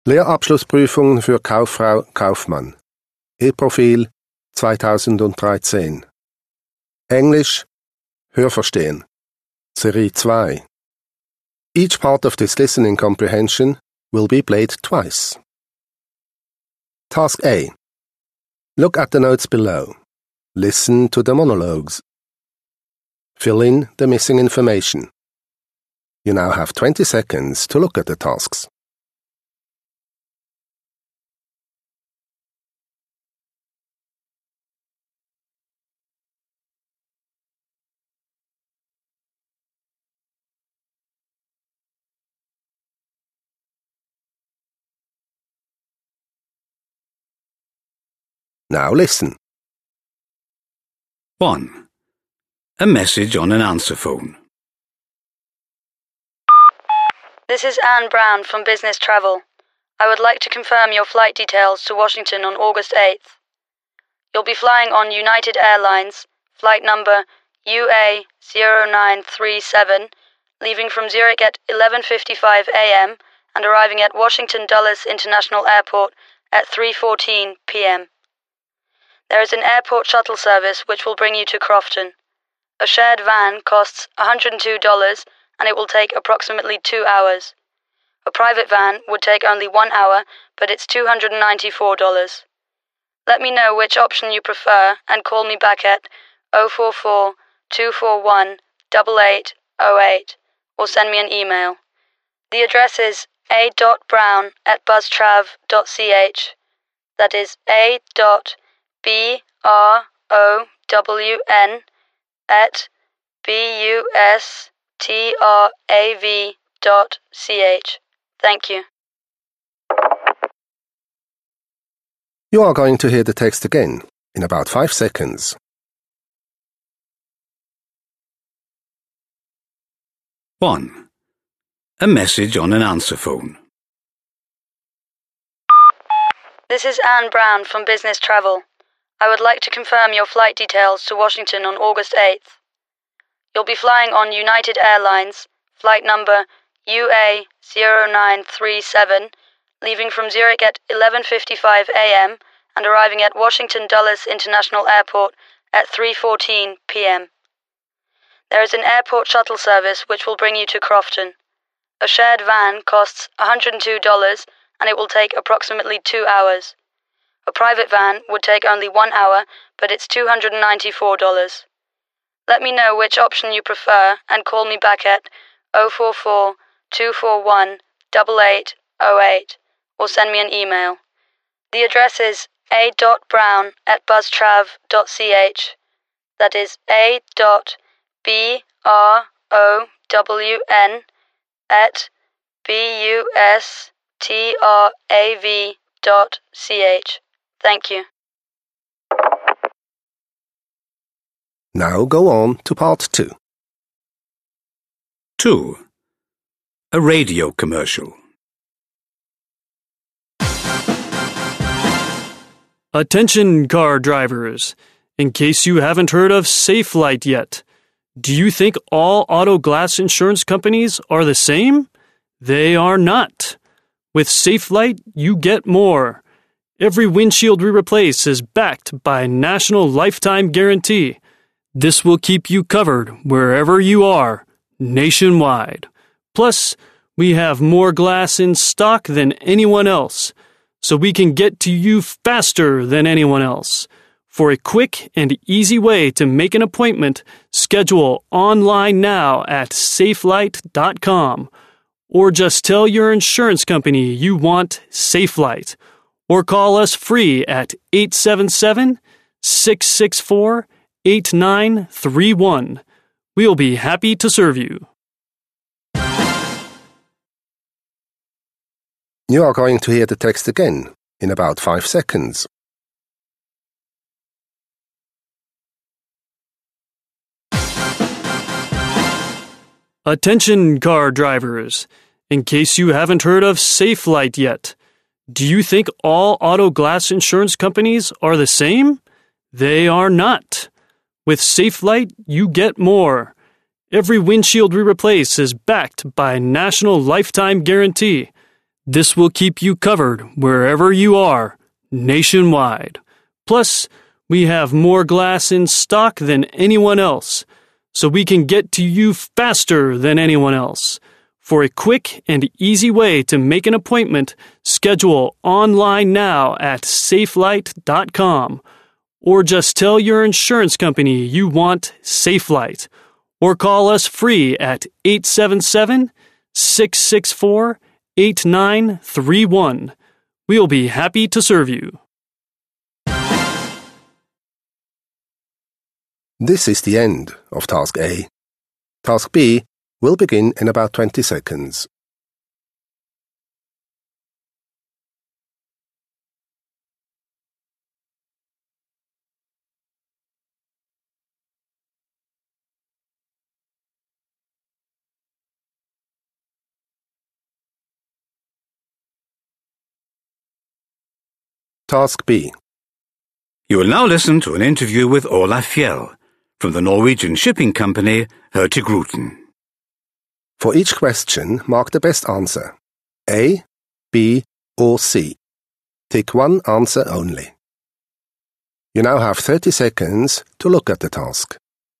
Lehrabschlussprüfung für Kauffrau Kaufmann. E-Profil 2013. Englisch Hörverstehen. Serie 2. Each part of this listening comprehension will be played twice. Task A. Look at the notes below. Listen to the monologues. Fill in the missing information. You now have 20 seconds to look at the tasks. Now listen. 1. A message on an answer phone. This is Anne Brown from Business Travel. I would like to confirm your flight details to Washington on August 8th. You'll be flying on United Airlines, flight number UA0937, leaving from Zurich at 11:55 a.m. and arriving at Washington Dulles International Airport at 3:14 p.m. There is an airport shuttle service which will bring you to Crofton. A shared van costs $102 and it will take approximately 2 hours. A private van would take only 1 hour, but it's $294. Let me know which option you prefer and call me back at 044-241-8808 or send me an email. The address is a.brown@buzztrav.ch. That is a.brown@bustrav.ch. Thank you. You are going to hear the text again in about 5 seconds. 1. A message on an answer phone. This is Anne Brown from Business Travel. I would like to confirm your flight details to Washington on August 8th. You'll be flying on United Airlines, flight number UA0937, leaving from Zurich at 11:55 a.m. and arriving at Washington Dulles International Airport at 3:14 p.m. There is an airport shuttle service which will bring you to Crofton. A shared van costs $102 and it will take approximately 2 hours. A private van would take only 1 hour, but it's $294. Let me know which option you prefer and call me back at 044-241-8808 or send me an email. The address is a.brown@buzztrav.ch. That is a.brown@bustrav.ch. Thank you. Now go on to part 2. 2. A radio commercial. Attention, car drivers. In case you haven't heard of Safelite yet, do you think all auto glass insurance companies are the same? They are not. With Safelite, you get more. Every windshield we replace is backed by National Lifetime Guarantee. This will keep you covered wherever you are, nationwide. Plus, we have more glass in stock than anyone else, so we can get to you faster than anyone else. For a quick and easy way to make an appointment, schedule online now at safelite.com. Or just tell your insurance company you want Safelite. Or call us free at 877-664-8931. We'll be happy to serve you. You are going to hear the text again in about 5 seconds. 'Attention, car drivers. In case you haven't heard of Safelite yet, do you think all auto glass insurance companies are the same? They are not. With Safelite, you get more. Every windshield we replace is backed by National Lifetime Guarantee. This will keep you covered wherever you are, nationwide. Plus, we have more glass in stock than anyone else, so we can get to you faster than anyone else. For a quick and easy way to make an appointment, schedule online now at safelight.com. Or just tell your insurance company you want SafeLight. Or call us free at 877-664-8931. We'll be happy to serve you. This is the end of Task A. Task B will begin in about 20 seconds. Task B. You will now listen to an interview with Olaf Fjell from the Norwegian shipping company Hurtigruten. For each question, mark the best answer. A, B, or C. Tick one answer only. You now have 30 seconds to look at the task.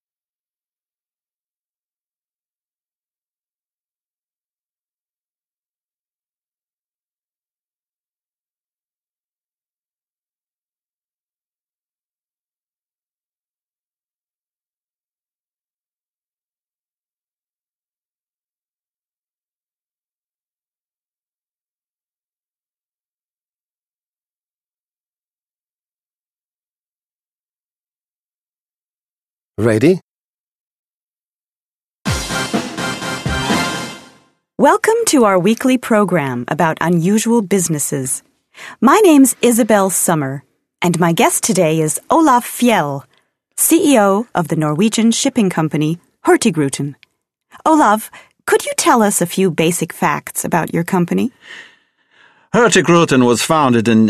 Ready? Welcome to our weekly program about unusual businesses. My name's Isabel Summer, and my guest today is Olaf Fjell, CEO of the Norwegian shipping company Hurtigruten. Olaf, could you tell us a few basic facts about your company? Hurtigruten was founded in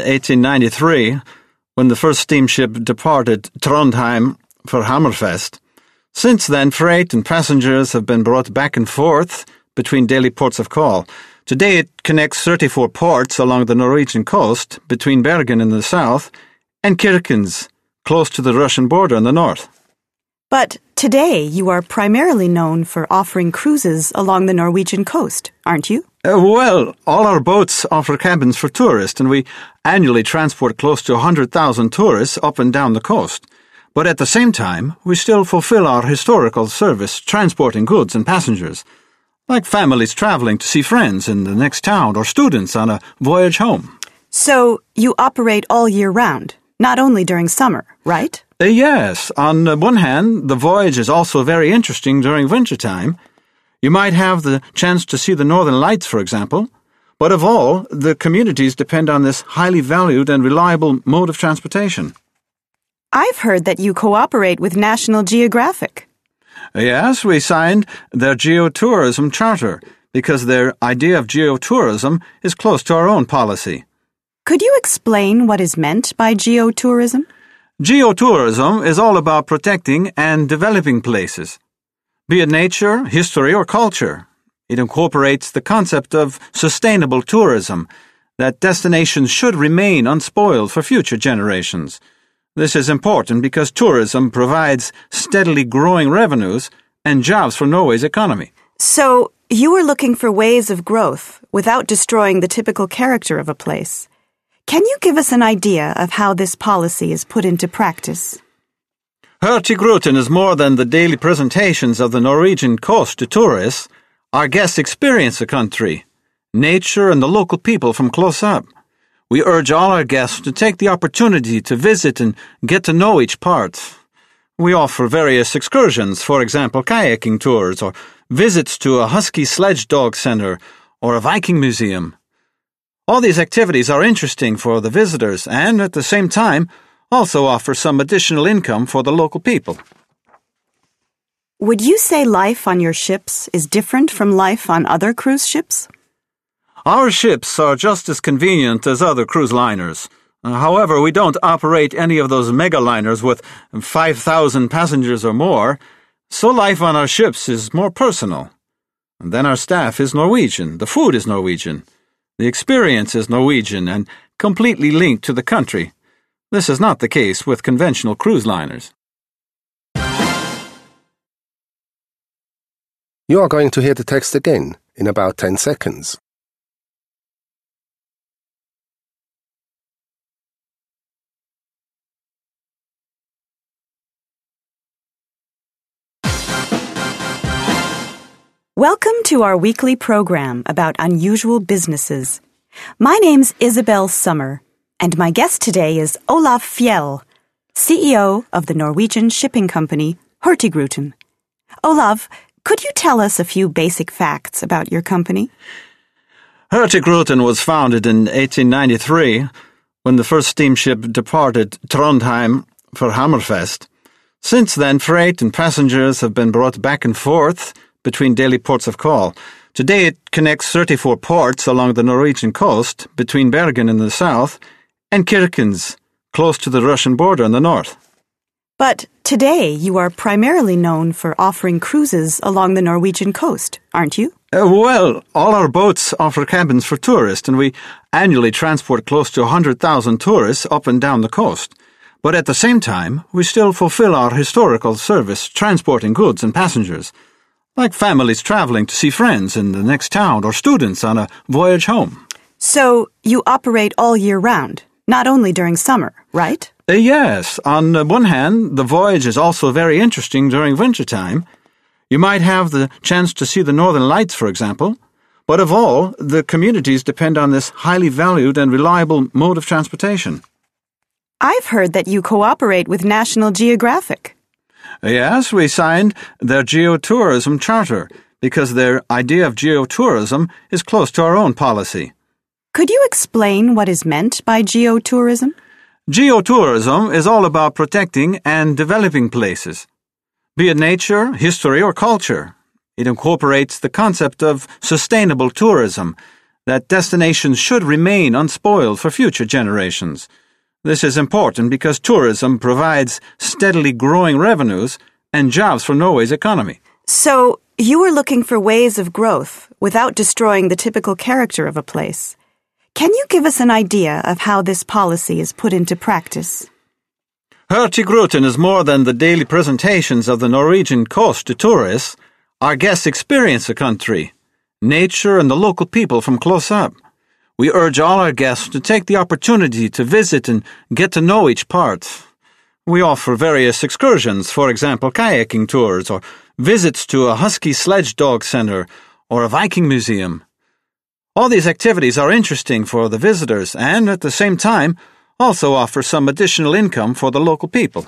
1893 when the first steamship departed Trondheim for Hammerfest. Since then, freight and passengers have been brought back and forth between daily ports of call. Today it connects 34 ports along the Norwegian coast between Bergen in the south and Kirkenes, close to the Russian border in the north. But today you are primarily known for offering cruises along the Norwegian coast, aren't you? Well, all our boats offer cabins for tourists, and we annually transport close to 100,000 tourists up and down the coast. But at the same time, we still fulfill our historical service transporting goods and passengers, like families traveling to see friends in the next town or students on a voyage home. So you operate all year round, not only during summer, right? Yes. On one hand, the voyage is also very interesting during wintertime. You might have the chance to see the Northern Lights, for example. But of all, the communities depend on this highly valued and reliable mode of transportation. I've heard that you cooperate with National Geographic. Yes, we signed their geotourism charter because their idea of geotourism is close to our own policy. Could you explain what is meant by geotourism? Geotourism is all about protecting and developing places, be it nature, history, or culture. It incorporates the concept of sustainable tourism, that destinations should remain unspoiled for future generations. This is important because tourism provides steadily growing revenues and jobs for Norway's economy. So, you are looking for ways of growth without destroying the typical character of a place. Can you give us an idea of how this policy is put into practice? Hurtigruten is more than the daily presentations of the Norwegian coast to tourists. Our guests experience the country, nature, and the local people from close up. We urge all our guests to take the opportunity to visit and get to know each part. We offer various excursions, for example, kayaking tours or visits to a husky sledge dog center or a Viking museum. All these activities are interesting for the visitors and, at the same time, also offer some additional income for the local people. Would you say life on your ships is different from life on other cruise ships? Our ships are just as convenient as other cruise liners. However, we don't operate any of those mega-liners with 5,000 passengers or more, so life on our ships is more personal. And then our staff is Norwegian. The food is Norwegian. The experience is Norwegian and completely linked to the country. This is not the case with conventional cruise liners. You are going to hear the text again in about 10 seconds. Welcome to our weekly program about unusual businesses. My name's Isabel Summer, and my guest today is Olaf Fjell, CEO of the Norwegian shipping company Hurtigruten. Olaf, could you tell us a few basic facts about your company? Hurtigruten was founded in 1893 when the first steamship departed Trondheim for Hammerfest. Since then, freight and passengers have been brought back and forth between daily ports of call. Today it connects 34 ports along the Norwegian coast between Bergen in the south and Kirkenes, close to the Russian border in the north. But today you are primarily known for offering cruises along the Norwegian coast, aren't you? Well, all our boats offer cabins for tourists, and we annually transport close to 100,000 tourists up and down the coast. But at the same time, we still fulfill our historical service transporting goods and passengers, like families traveling to see friends in the next town or students on a voyage home. So you operate all year round, not only during summer, right? Yes. On one hand, the voyage is also very interesting during wintertime. You might have the chance to see the northern lights, for example. But of all, the communities depend on this highly valued and reliable mode of transportation. I've heard that you cooperate with National Geographic. Yes, we signed their geotourism charter because their idea of geotourism is close to our own policy. Could you explain what is meant by geotourism? Geotourism is all about protecting and developing places, be it nature, history, or culture. It incorporates the concept of sustainable tourism, that destinations should remain unspoiled for future generations. This is important because tourism provides steadily growing revenues and jobs for Norway's economy. So, you are looking for ways of growth without destroying the typical character of a place. Can you give us an idea of how this policy is put into practice? Hurtigruten is more than the daily presentations of the Norwegian coast to tourists. Our guests experience the country, nature, and the local people from close up. We urge all our guests to take the opportunity to visit and get to know each part. We offer various excursions, for example, kayaking tours or visits to a husky sledge dog center or a Viking museum. All these activities are interesting for the visitors and, at the same time, also offer some additional income for the local people.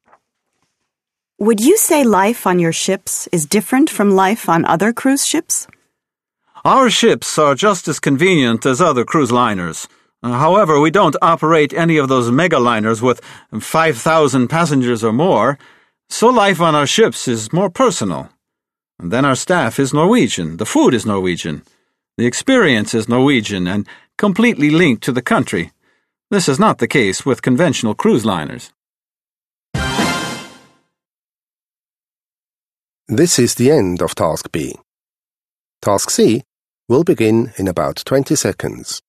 Would you say life on your ships is different from life on other cruise ships? Our ships are just as convenient as other cruise liners. However, we don't operate any of those mega-liners with 5,000 passengers or more, so life on our ships is more personal. And then our staff is Norwegian, the food is Norwegian, the experience is Norwegian and completely linked to the country. This is not the case with conventional cruise liners. This is the end of Task B. Task C will begin in about 20 seconds.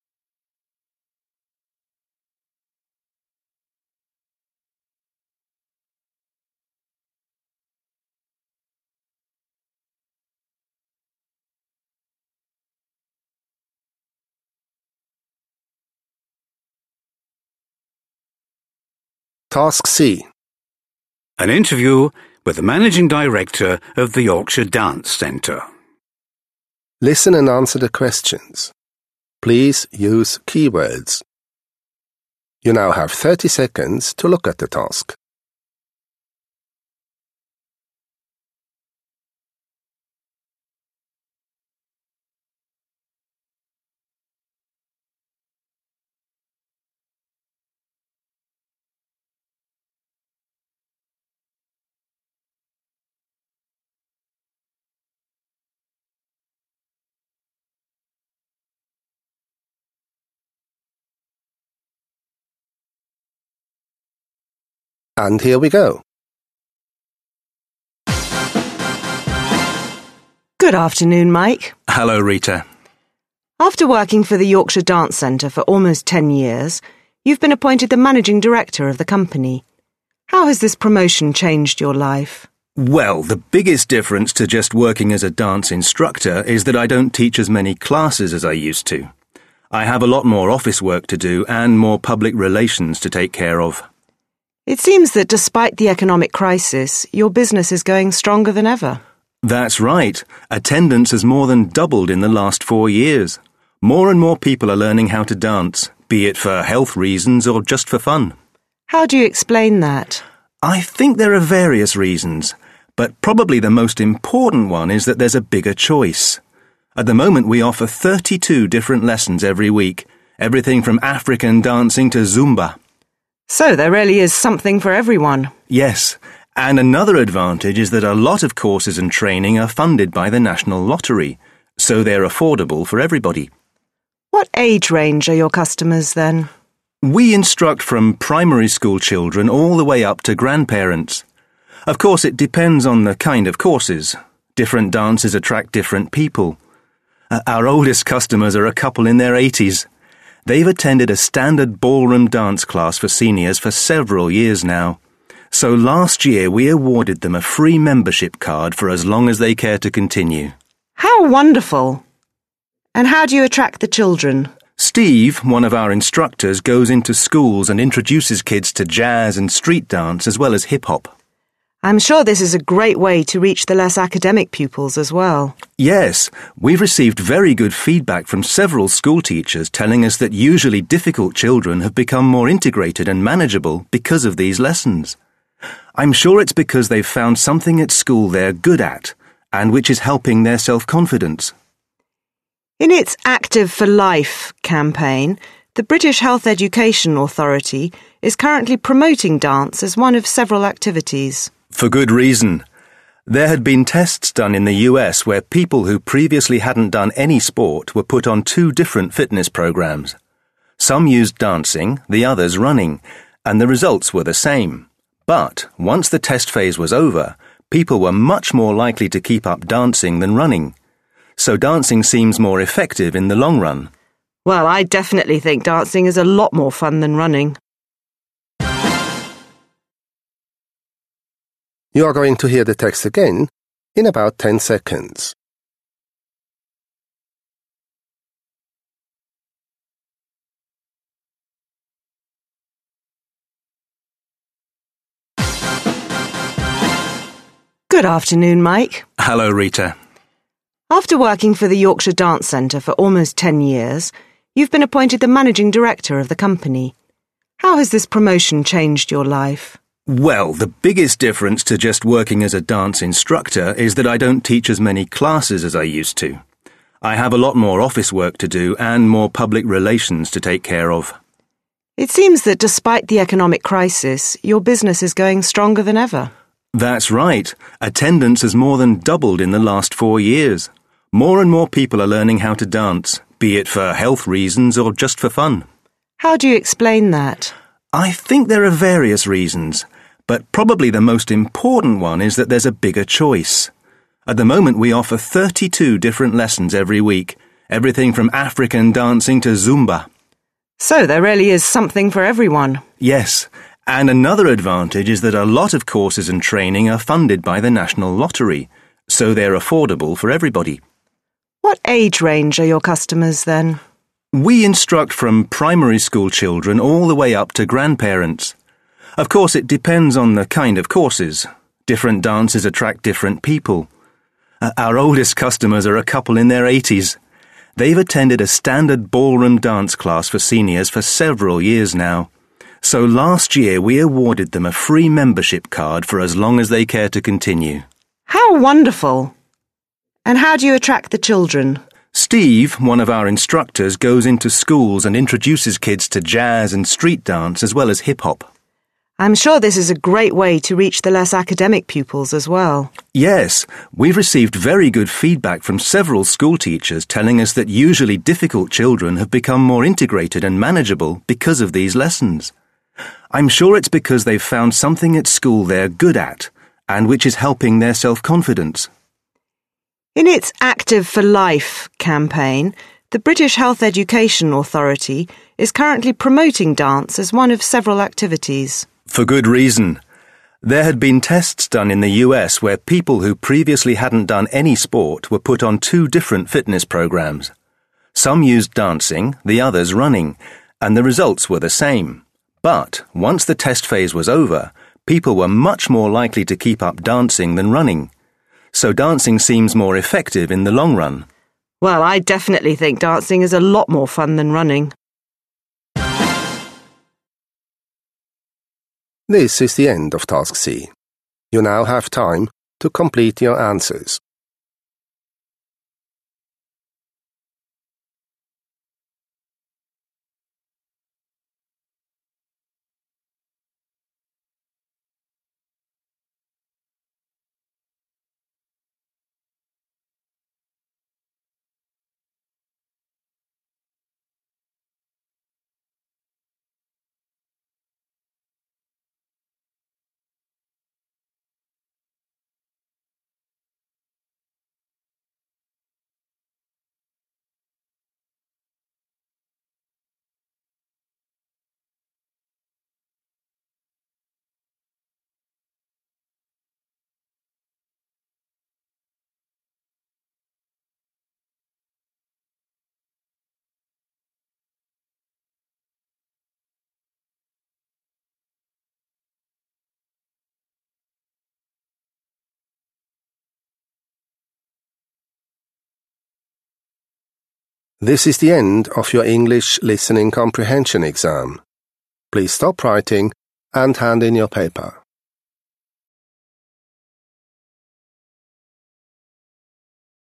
Task C. An interview with the Managing Director of the Yorkshire Dance Centre. Listen and answer the questions. Please use keywords. You now have 30 seconds to look at the task. And here we go. Good afternoon, Mike. Hello, Rita. After working for the Yorkshire Dance Centre for almost 10 years, you've been appointed the managing director of the company. How has this promotion changed your life? Well, the biggest difference to just working as a dance instructor is that I don't teach as many classes as I used to. I have a lot more office work to do and more public relations to take care of. It seems that despite the economic crisis, your business is going stronger than ever. That's right. Attendance has more than doubled in the last 4 years. More and more people are learning how to dance, be it for health reasons or just for fun. How do you explain that? I think there are various reasons, but probably the most important one is that there's a bigger choice. At the moment we offer 32 different lessons every week, everything from African dancing to Zumba. So there really is something for everyone. Yes, and another advantage is that a lot of courses and training are funded by the National Lottery, so they're affordable for everybody. What age range are your customers then? We instruct from primary school children all the way up to grandparents. Of course, it depends on the kind of courses. Different dances attract different people. Our oldest customers are a couple in their 80s. They've attended a standard ballroom dance class for seniors for several years now. So last year we awarded them a free membership card for as long as they care to continue. How wonderful! And how do you attract the children? Steve, one of our instructors, goes into schools and introduces kids to jazz and street dance as well as hip-hop. I'm sure this is a great way to reach the less academic pupils as well. Yes, we've received very good feedback from several school teachers telling us that usually difficult children have become more integrated and manageable because of these lessons. I'm sure it's because they've found something at school they're good at and which is helping their self-confidence. In its Active for Life campaign, the British Health Education Authority is currently promoting dance as one of several activities. For good reason. There had been tests done in the US where people who previously hadn't done any sport were put on 2 different fitness programs. Some used dancing, the others running, and the results were the same. But once the test phase was over, people were much more likely to keep up dancing than running. So dancing seems more effective in the long run. Well, I definitely think dancing is a lot more fun than running. You are going to hear the text again in about 10 seconds. Good afternoon, Mike. Hello, Rita. After working for the Yorkshire Dance Centre for almost 10 years, you've been appointed the managing director of the company. How has this promotion changed your life? Well, the biggest difference to just working as a dance instructor is that I don't teach as many classes as I used to. I have a lot more office work to do and more public relations to take care of. It seems that despite the economic crisis, your business is going stronger than ever. That's right. Attendance has more than doubled in the last 4 years. More and more people are learning how to dance, be it for health reasons or just for fun. How do you explain that? I think there are various reasons, but probably the most important one is that there's a bigger choice. At the moment we offer 32 different lessons every week, everything from African dancing to Zumba. So there really is something for everyone. Yes, and another advantage is that a lot of courses and training are funded by the National Lottery, so they're affordable for everybody. What age range are your customers then? We instruct from primary school children all the way up to grandparents. Of course, it depends on the kind of courses. Different dances attract different people. Our oldest customers are a couple in their 80s. They've attended a standard ballroom dance class for seniors for several years now. So last year we awarded them a free membership card for as long as they care to continue. How wonderful! And how do you attract the children? Steve, one of our instructors, goes into schools and introduces kids to jazz and street dance as well as hip-hop. I'm sure this is a great way to reach the less academic pupils as well. Yes, we've received very good feedback from several school teachers telling us that usually difficult children have become more integrated and manageable because of these lessons. I'm sure it's because they've found something at school they're good at and which is helping their self-confidence. In its Active for Life campaign, The British Health Education Authority is currently promoting dance as one of several activities. For good reason. There had been tests done in the US where people who previously hadn't done any sport were put on 2 different fitness programs. Some used dancing, the others running, and the results were the same. But once the test phase was over, people were much more likely to keep up dancing than running. So dancing seems more effective in the long run. Well, I definitely think dancing is a lot more fun than running. This is the end of Task C. You now have time to complete your answers. This is the end of your English listening comprehension exam. Please stop writing and hand in your paper.